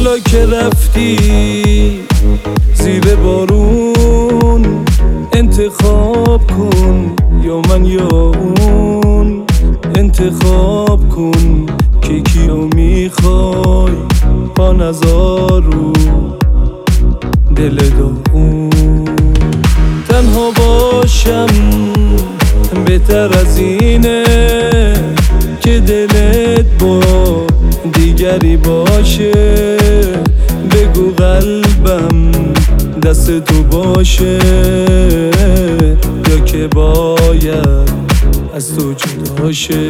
حالا که رفتی زیر بارون انتخاب کن، یا من یا اون. انتخاب کن که کیو میخوای، با نزارو دل داغون. تنها باشم بهتر از اینه که دلت با دیگری باشه. بگو قلبم دست تو باشه، یا که باید از تو جدا شه.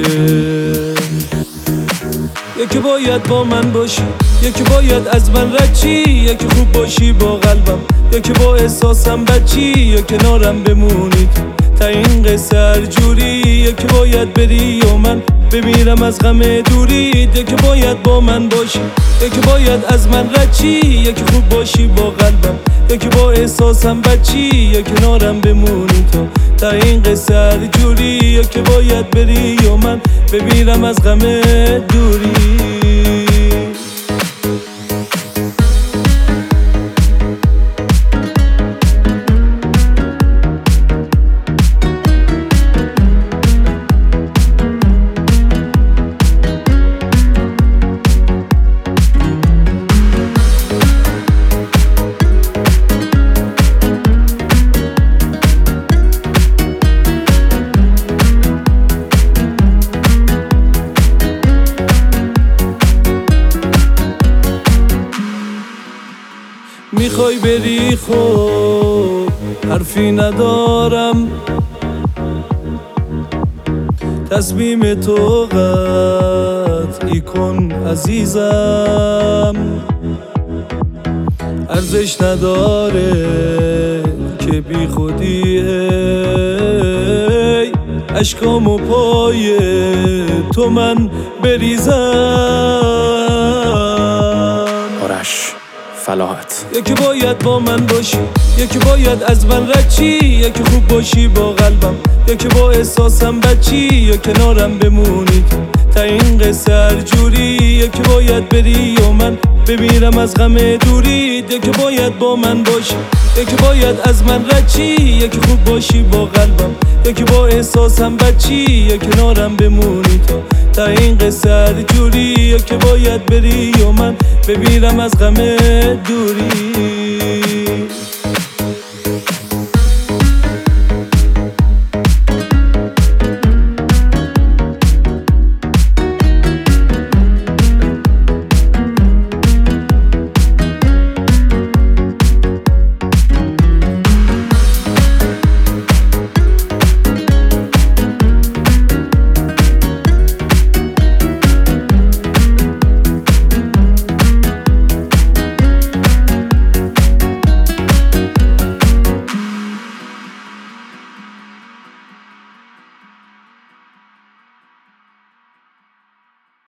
یا که باید با من باشی، یا که باید از من رد چی، یا که خوب باشی با قلبم، یا که با احساسم بچی، یا کنارم بمونی تا این قصه هر جوری. یا که باید بری یا من بمیرم از غم دوری. یا که باید با من باشی، یا که باید از من رد چی، یا که خوب باشی با قلبم، یا که با احساسم بچی، یا کنارم بمونی تا این قصه هر جوری. یا که باید بری یا من بمیرم از غم دوری. میخوای بری خب حرفی ندارم، تصمیم تو قطعی کن عزیزم. ارزش نداره که بی خودی اشکامو پای تو من بریزم. آرش فلاحت. یا که باید با من باشی، یا که باید از من رد چی، یا که خوب باشی با قلبم، یا که با احساسم بچی، یا کنارم بمونی تا این قصه هر جوری. یا که باید بری یا من بمیرم از غم دوری. یا که باید با من باشی، یا که باید از من رد چی، یا که خوب باشی با قلبم، یا که با احساسم بچی، یا کنارم بمونی تا این قصه هر جوری. یا که باید بری یا من بمیرم از غم دوری.